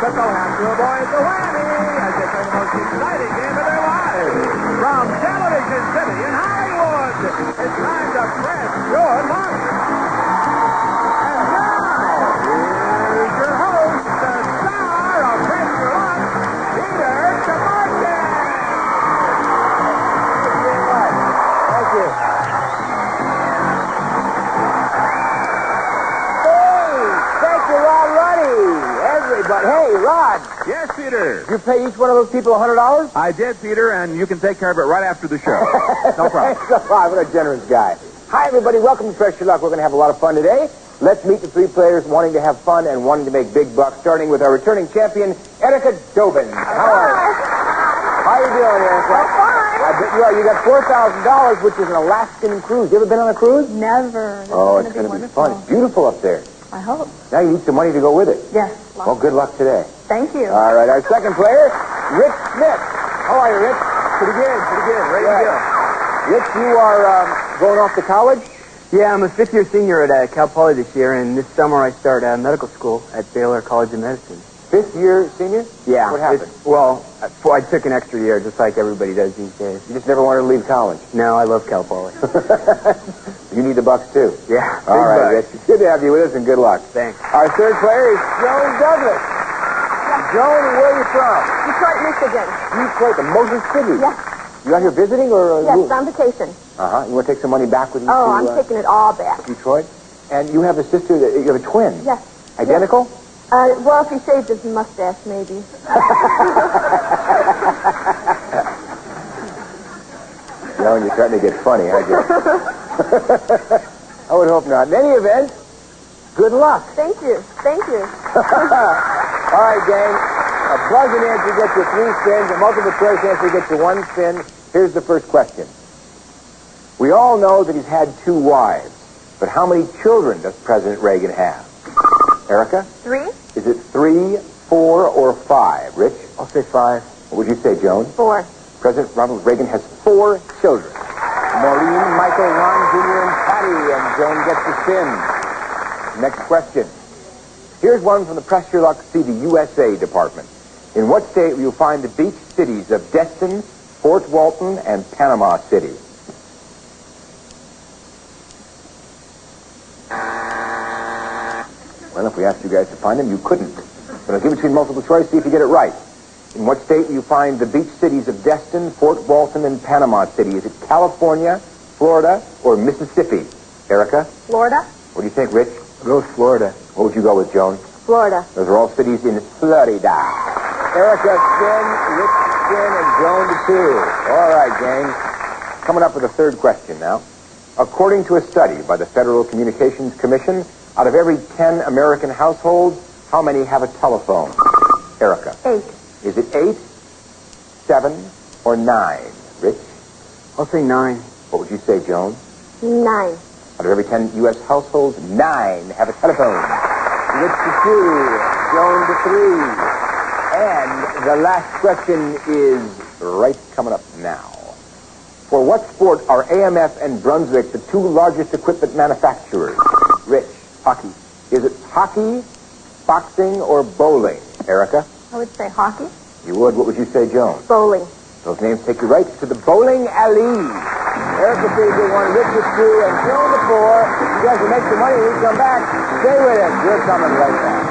but they'll have to avoid the whammy as they play the most exciting game of their lives. From Television City in Hollywood, it's time to press your luck. And now, here's your host, the star of Press Your Luck, Peter DeMarcus. Thank you. Thank you, Rod Ruddy. Everybody. Hey, Rod. Yes, Peter. Did you pay each one of those people $100? I did, Peter, and you can take care of it right after the show. No problem. No problem. What a generous guy. Hi, everybody. Welcome to Press Your Luck. We're going to have a lot of fun today. Let's meet the three players wanting to have fun and wanting to make big bucks, starting with our returning champion, Erica Dobin. How are you? How you doing, Erica? I'm fine. I bet you are. You got $4,000, which is an Alaskan cruise. You ever been on a cruise? Never. It's going to be fun. It's beautiful up there. I hope. Now you need some money to go with it. Yes. Well, good luck today. Thank you. All right, our second player, Rich Smith. How are you, Rich? Pretty good. Ready to go. Rich, you are going off to college? Yeah, I'm a fifth-year senior at Cal Poly this year, and this summer I start medical school at Baylor College of Medicine. Fifth-year senior? Yeah. What happened? I took an extra year, just like everybody does these days. You just never wanted to leave college? No, I love Cal Poly. You need the bucks, too. Yeah. All right, Rich. It's good to have you with us, and good luck. Thanks. Our third player is Joan Douglas. Joan, where are you from? Detroit, Michigan. Detroit, the Motor City. Yes. You out here visiting or? Yes, on vacation. Uh-huh. You want to take some money back with you Oh, to I'm taking it all back. Detroit? And you have a sister, you have a twin? Yes. Identical? Well, if he shaved his mustache, maybe. Joan, you're starting to get funny, aren't you? I would hope not. In any event, good luck. Thank you. All right, gang. A buzzer answer gets you 3 spins. A multiple choice answer gets you 1 spin. Here's the first question. We all know that he's had 2 wives, but how many children does President Reagan have? Erica? 3? Is it 3, 4, or 5? Rich? I'll say 5. What would you say, Joan? 4. President Ronald Reagan has 4 children. Maureen, Michael, Ron Jr., and Patty, and Joan gets the spin. Next question. Here's one from the Press Your Luck See the USA department. In what state will you find the beach cities of Destin, Fort Walton, and Panama City? Well, if we asked you guys to find them, you couldn't. But I'll give it to you in multiple choice, see if you get it right. In what state will you find the beach cities of Destin, Fort Walton, and Panama City? Is it California, Florida, or Mississippi? Erica? Florida? What do you think, Rich? I'll go with Florida. What would you go with, Joan? Florida. Those are all cities in Florida. Erica, spin, Rich, spin, and Joan to 2. All right, gang. Coming up with a third question now. According to a study by the Federal Communications Commission, out of every 10 American households, how many have a telephone? Erica. 8. Is it 8, 7, or 9? Rich? I'll say 9. What would you say, Joan? 9. Out of every 10 U.S. households, 9 have a telephone. Rich to 2, Joan to 3. And the last question is right coming up now. For what sport are AMF and Brunswick the 2 largest equipment manufacturers? Rich. Hockey. Is it hockey, boxing, or bowling? Erica? I would say hockey. You would. What would you say, Joan? Bowling. Those names take you right to the bowling alley. Erica Fieger 1, Richard 2, and Joan the 4. You guys will make some money when we come back. Stay with us. We're coming right back.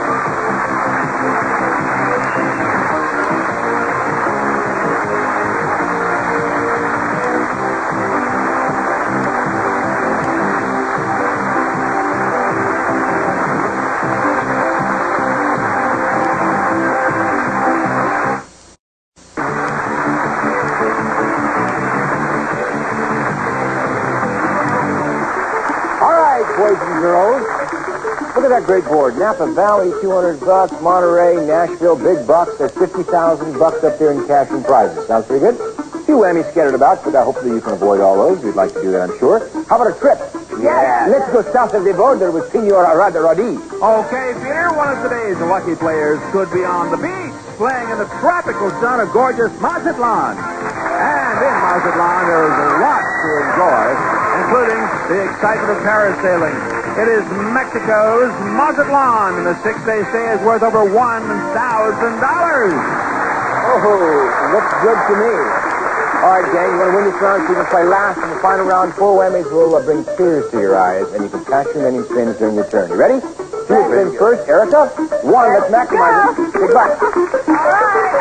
Boys and girls, look at that great board. Napa Valley, $200. Monterey, Nashville, big bucks. There's $50,000 up there in cash and prizes. Sounds pretty good? A few whammies scattered about, but hopefully you can avoid all those. We'd like to do that, I'm sure. How about a trip? Yeah. Let's go south of the border with Senor Rodi. Okay, Peter, one of today's lucky players could be on the beach playing in the tropical sun of gorgeous Mazatlan. And in Mazatlan, there is a lot to enjoy, including the excitement of parasailing, It is Mexico's Mazatlan, and the six-day stay is worth over $1,000. Oh, looks good to me. All right, gang, you want to win this round so you can play last in the final round. 4 whammies will bring tears to your eyes, and you can cash your many spins during your turn. You ready? 2 spins first. Erica, 1. Let's maximize it. Big bucks. All right.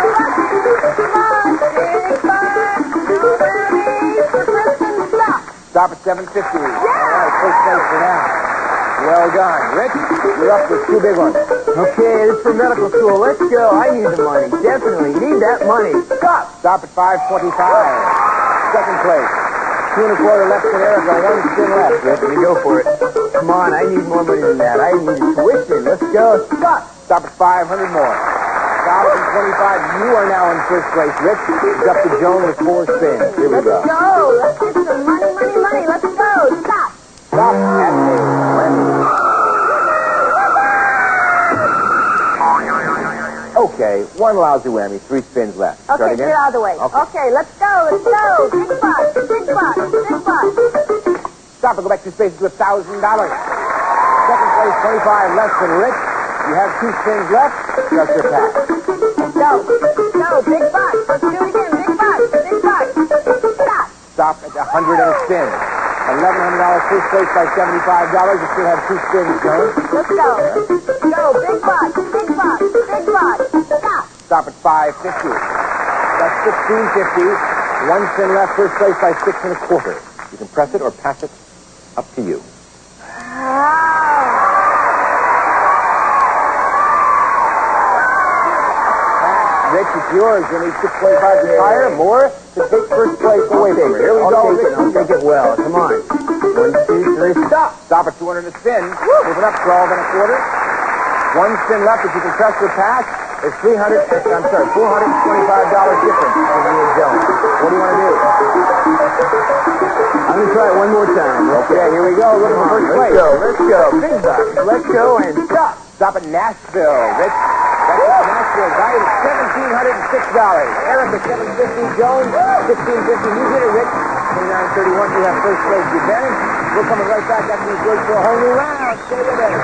Stop at 750. All right, first place for now. Well done. Rich, you're up with 2 big ones. Okay, this is for medical school. Let's go. I need the money. Definitely need that money. Stop. Stop at 525. Second place. 2 1/4 left for Erica. 1 spin left. Rich, you go for it. Come on, I need more money than that. I need tuition. Let's go. Stop. Stop at 500 more. 1,025. You are now in first place, Rich. It's up to Joan with 4 spins. Here we go. Let's go. Let's get some money. Let's go. Stop. Stop at a whammy. Okay, 1 lousy whammy, 3 spins left. Start Okay, again. get out of the way. Okay, let's go. Big bucks. Stop and go back 2 spaces to $1,000. Second place, 25 less than Rich. You have 2 spins left. Just your pass. Let's go. Big bucks. Let's do it again. Big bucks. Stop. Stop at 100 and a spin. $1,100 first place by $75. You still have 2 spins, Joan. Let's go. Big bucks. Stop. Stop at 550. That's 1650. 1 spin left, first place by 6 1/4. You can press it or pass it. Up to you. Rich, it's yours. You need 625 to retire. More to take first place away from her. Here we go. I'll take it well. Come on. 1, 2, 3, stop. Stop at 200 and a spin. Moving up 12 1/4. 1 spin left. If you can press your pass, there's $425 difference between me and Joan. What do you want to do? I'm going to try it one more time. Okay, here we go. Looking for first place. Let's go. Big bucks. Let's go and stop. Stop at Nashville. Rich, that's Nashville. Valued at $1,706. Erica, $750. Jones, $1,650. You did it, Rich. 2931. You have first place advantage. We're coming right back after these words for a whole new round. Stay with us.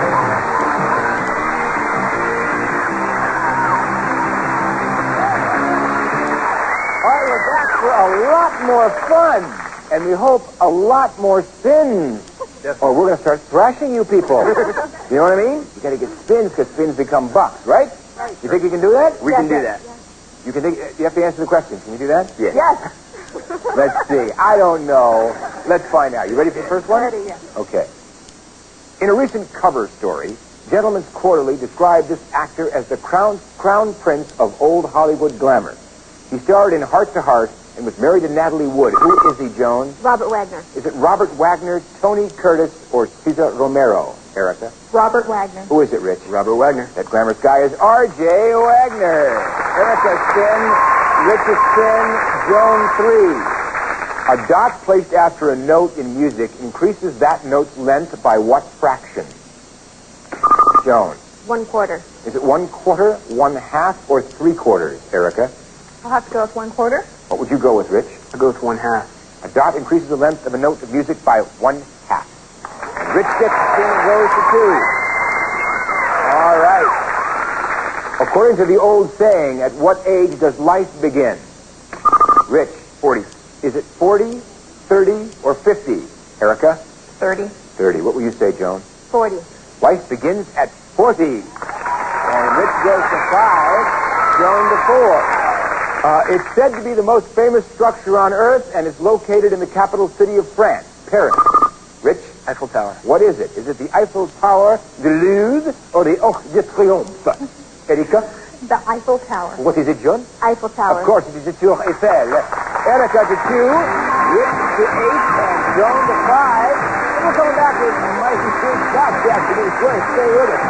All right, we're back for a lot more fun. And we hope a lot more spins. Or we're going to start thrashing you people. You know what I mean? You got to get spins because spins become bucks, right? You think you can do that? We can do that. You can think. You have to answer the question. Can you do that? Yes. Let's see. I don't know. Let's find out. You ready for the first one? Ready, yeah. Okay. In a recent cover story, Gentleman's Quarterly described this actor as the crown prince of old Hollywood glamour. He starred in Heart to Heart and was married to Natalie Wood. Who is he, Joan? Robert Wagner. Is it Robert Wagner, Tony Curtis, or Cesar Romero, Erica? Robert Wagner. Who is it, Rich? Robert Wagner. That glamorous guy is R.J. Wagner. Erica spin, Richard spin, Joan 3. A dot placed after a note in music increases that note's length by what fraction? Joan. 1/4. Is it 1/4, 1/2, or 3/4, Erica? I'll have to go with 1/4. What would you go with, Rich? I'll go with 1/2. A dot increases the length of a note of music by 1/2. And Rich gets the spin and goes to 2. All right. According to the old saying, at what age does life begin? Rich. 40. Is it 40, 30, or 50? Erica? 30. 30. What will you say, Joan? 40. Life begins at 40. And Rich goes to 5, Joan to 4. It's said to be the most famous structure on Earth, and it's located in the capital city of France, Paris. Rich? Eiffel Tower. What is it? Is it the Eiffel Tower, the Louvre, or the Arc de Triomphe? Erika? The Eiffel Tower. What is it, John? Eiffel Tower. Of course, it is the Tour Eiffel. Erica to 2, Rich to 8, and Joan to 5. And we're coming back with Mighty Street Shots after these words. Stay with us.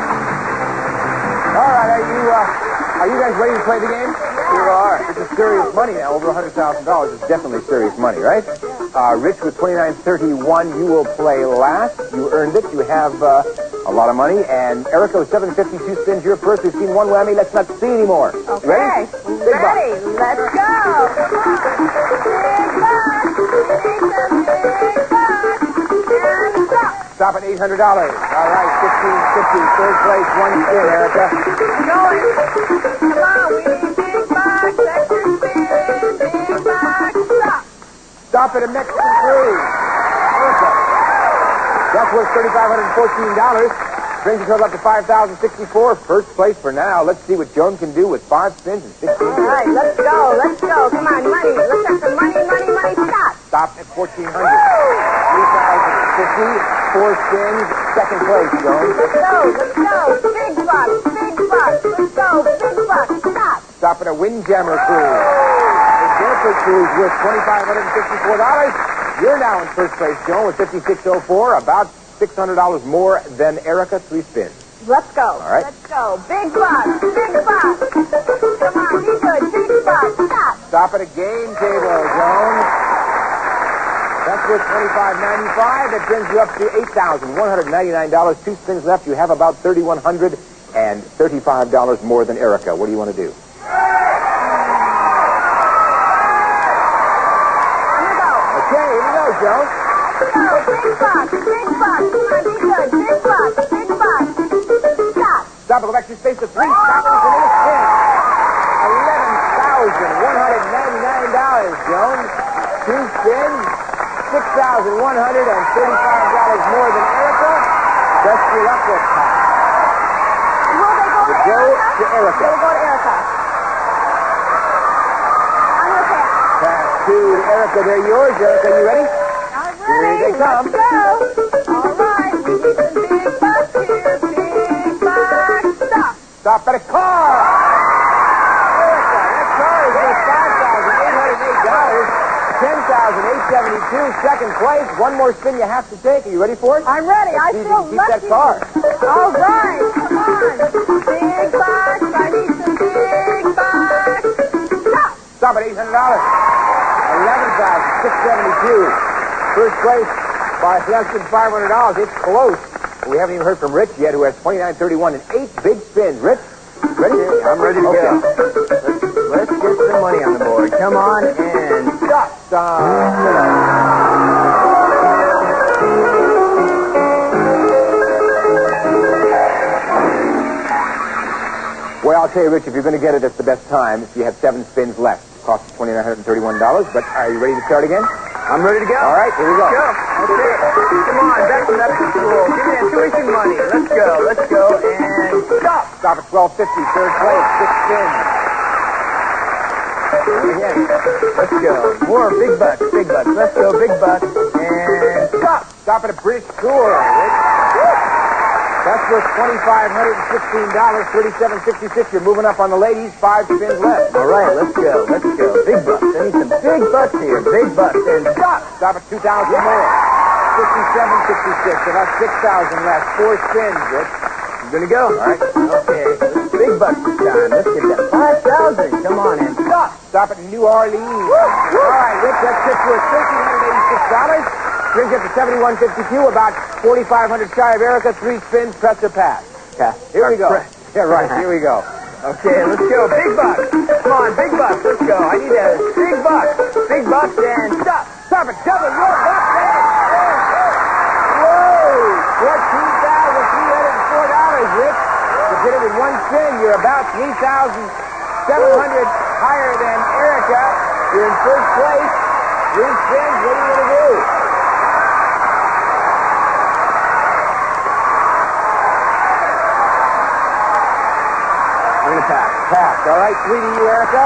Are you guys ready to play the game? You are. It's a serious serious money now. Over $100,000 is definitely serious money, right? Rich with 29.31, you will play last. You earned it. You have a lot of money. And Erica with 752 spins. You're first. We've seen one whammy. Let's not see anymore. Okay. Ready? Big bucks. Ready. Let's go. Come on. Big bucks. Big bucks. And stop. Stop at $800. All right, 1550. Third place, one spin, Erica. Going. Come on. We need big bucks. Extra spin. Big bucks. Stop. Stop at a Mexican cruise. Erica. That's worth $3,514. Brings the total up to $5,064. First place for now. Let's see what Joan can do with 5 spins and 16 All right. Let's go. Let's go. Come on. Money. Let's have some money. Stop. Stop at $1,400. 3,050. 4 spins. Second place, Joan. Let's go. Big bucks. Let's go. Big bucks. Stop. Stop at a Windjammer cruise. The Jennifer cruise worth $2,554. You're now in first place, Joan, with 5604. About $600 more than Erica. 3 spins. Let's go. All right. Let's go. Big bucks. Come on, be good. Big bucks. Stop. Stop at a game table, Joan. That's worth $25.95. That brings you up to $8,199. 2 spins left. You have about $3,135 more than Erica. What do you want to do? Okay, here we go, Joan. Go. Big bucks. Come on, be good. Big bucks. Stop. Stop it. Go back to space to 3 seconds and then a spin. $11,199, Joan. 2 spins. $6,135 more than Erica. Best your luck will pass. And will they go to Go Erica? to Erica. They'll go to Erica. I'm going to pass. Pass to Erica. They're yours, Erica. You ready? I'm Here ready. they come. Let's go. All right. We need some big bucks here. Big bucks. Stop. Stop at a car. Erica, that car is worth $5,808. $10,872. Second place. One more spin you have to take. Are you ready for it? I'm ready. I See if you feel can keep lucky. that car. All right. Come on. Big bucks. I need some big bucks. Stop. Stop at $800. $11,672. First place by less than $500. It's close. We haven't even heard from Rich yet, who has 29.31 and 8 big spins. Rich, ready? I'm ready to go. Let's get some money on the board. Come on and Stop. Well, I'll tell you, Rich, if you're going to get it, it's the best time. If you have 7 spins left. It costs $2,931. But are you ready to start again? I'm ready to go. All right, here we go. Go. Okay. Come on, back to medical school. Give me that tuition money. Let's go. And stop. Stop at 1250. Third place. 6 spins. Again. Let's go. More big bucks. Let's go, big bucks. And stop. Stop at a British tour, Rich. That's worth $2,516. 37.56. You're moving up on the ladies. 5 spins left. All right, let's go. Big bucks. I need some big bucks here. Big bucks. And stop. Stop at 2,000 more. 57.66. About 6,000 left. 4 spins, Rich. I'm going to go. All right. Okay. Big bucks this time. Let's get that 5,000. Come on and stop. Stop at New Orleans. All right, Rich, that's just worth $1,386. Brings it to 71.52, about 4,500 shy of Erica. 3 spins, press or pass. Pass. Here we go. Press. Yeah, right. Here we go. Okay, let's go. Big bucks. Come on, big bucks. Let's go. I need a big bucks. Big bucks and stop. Stop it. Double your buck. Whoa! $14,304, Rich. You did it with 1 spin. You're about 3,700 higher than Erica. You're in first place. 3 spins. What are you going to do? I'm going to pass. Pass. All right, 3 to you, Erica.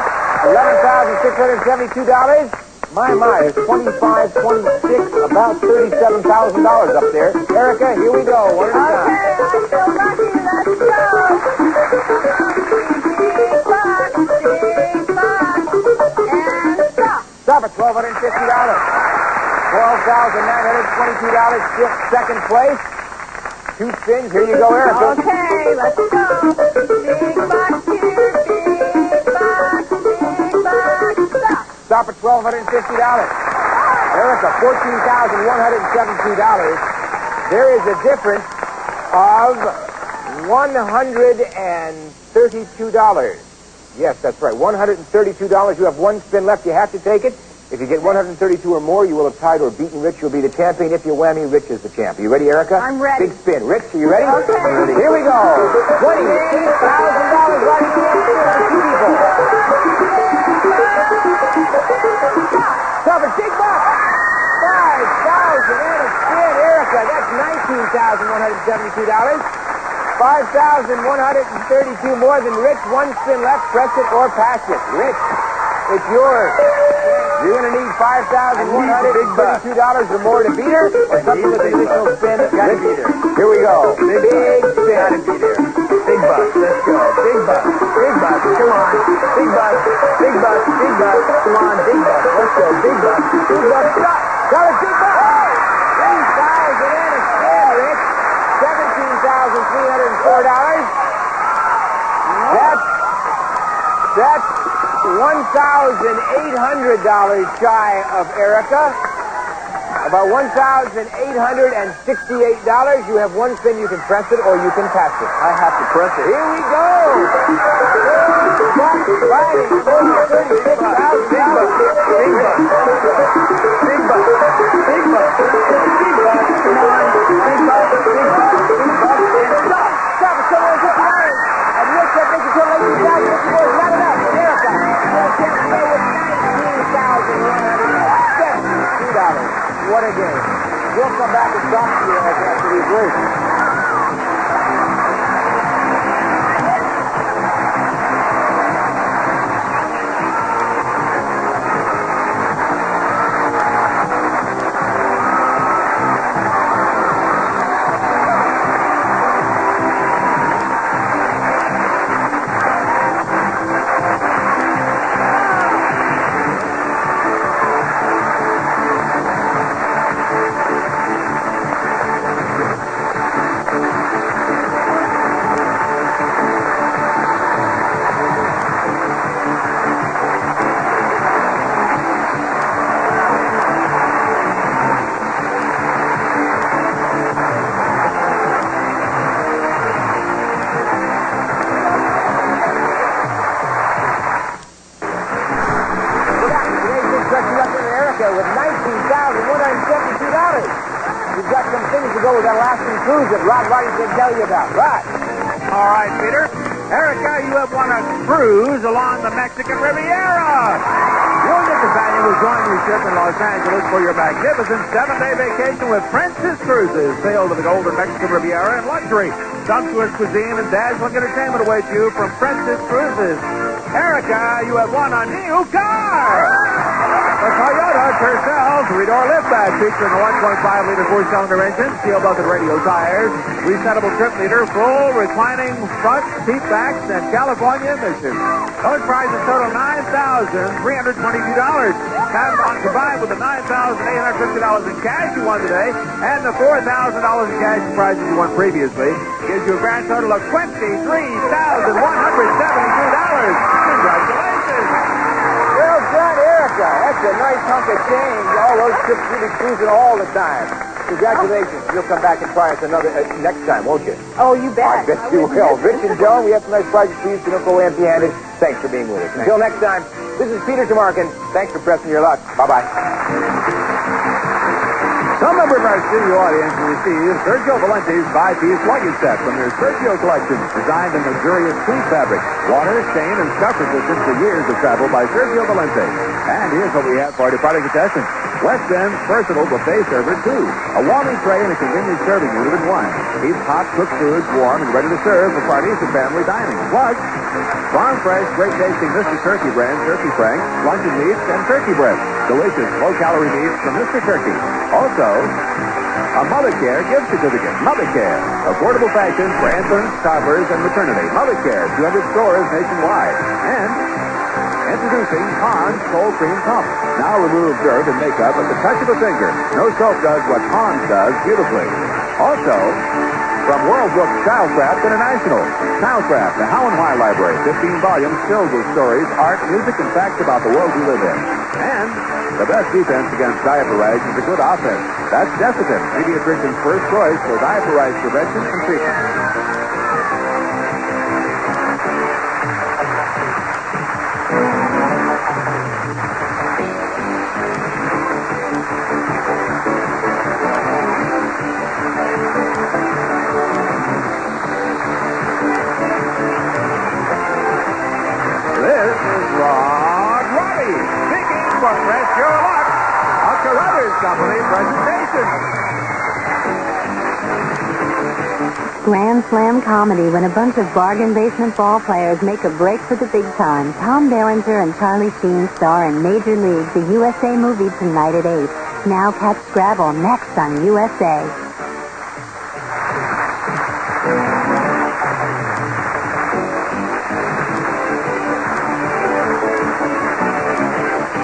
$11,672. My, there's 25, 26, about $37,000 up there. Erica, here we go. One at a time. Okay, I feel lucky. Let's go. Big bucks. And stop. Stop at $1,250. $12,922. Second place. 2 spins. Here you go, Erica. Okay, let's go. Big bucks here. Big bucks. Stop. stop at $1,250. Erica, $14,172. There is a difference of $132. Yes, that's right. $132. You have one spin left. You have to take it. If you get 132 or more, you will have tied or beaten Rich. You'll be the champion. If you whammy, Rich is the champ. Are you ready, Erica? I'm ready. Big spin. Rich, are you ready? Okay. Here we go. $28,000 right here for two people. Stop it. Big buck. 5,000 and a spin, Erica. That's $19,172. 5,132 more than Rich. One spin left. Press it or pass it. Rich, it's yours. You're going to need $5,132 or more to beat her, or something with additional spin. Got to beat her. Here we go. Big spin. Got to beat her. Big buck. Let's go. Big buck. Big buck. Come on. Big buck. Big buck. Big buck. Come on. Big buck. Let's go. Big buck. Big buck. Stop. Got it. Big buck. 3,000 and a spin, Rich. $17,304. That's $1,800 shy of Erica. About $1,868. You have one spin. You can press it or you can pass it. I have to press it. Here we go. Fighting for $36,000. Big buck. Big buck. Big buck. Big buck. Big buck. Come on. Big buck. Big buck. Big buck. Stop. Stop. It's $750. And Rich, that makes it $18,000. It's yours. Not enough. Erica. $19,172. What a game. We'll come back and talk to you after these words. With $19,172. You've got some things to go with that Alaskan cruise that Rod Roddy's going to tell you about. Rod. All right, Peter. Erica, you have won a cruise along the Mexican Riviera. You and your companion will join your ship in Los Angeles for your magnificent 7-day vacation with Princess Cruises. Sail to the golden Mexican Riviera in luxury. Sumptuous cuisine and dazzling entertainment await you from Princess Cruises. Erica, you have won a new car. The Toyota Tercel 3-door liftback featuring a 1.5-liter 4-cylinder engine, steel bucket radial tires, resettable trip meter, full reclining front seat backs, and California emissions. Those prices total $9,322. And on combined with the $9,850 in cash you won today and the $4,000 in cash prizes you won previously, gives you a grand total of $23,172. Congratulations! Well done, Erica. That's a nice hunk of change. All those trips you'll be cruising all the time. Congratulations. You'll come back and try us another next time, won't you? Oh, you bet. I bet you will. Rich and Joan, we have some nice prizes for you, so don't go empty-handed. Thanks for being with us. Until next time, this is Peter Tamarkin. Thanks for pressing your luck. Bye-bye. Some member of our studio audience will receive Sergio Valente's 5-piece luggage set from their Sergio collection, designed in luxurious tweed fabric, water, stain, and scuff resistant for years of travel by Sergio Valente. And here's what we have for our departing contestants. West End's versatile buffet server 2. A warming tray and a convenient serving unit in one. Keeps hot cooked foods warm and ready to serve for parties and family dining. Plus, farm fresh, great tasting Mr. Turkey brand turkey franks, luncheon meats, and turkey breast. Delicious low-calorie meats from Mr. Turkey. Also, a Mother Care gift certificate. Mother Care. Affordable fashion for infants, toddlers, and maternity. Mother Care. 200 stores nationwide. And introducing Pond's Cold Cream Pump. Now remove dirt and makeup at the touch of a finger. No soap does what Pond's does beautifully. Also, from World Book Childcraft International. Childcraft, the How and Why Library. 15 volumes filled with stories, art, music, and facts about the world we live in. And the best defense against diaper rash is a good offense. That's Desitin, pediatrician's first choice for diaper rash prevention and treatment. This is Rod Robbie speaking for Press Your Luck, a Carruthers Company presentation. Grand Slam comedy when a bunch of bargain basement ball players make a break for the big time. Tom Berenger and Charlie Sheen star in Major League, the USA movie, tonight at 8. Now catch Scrabble next on USA.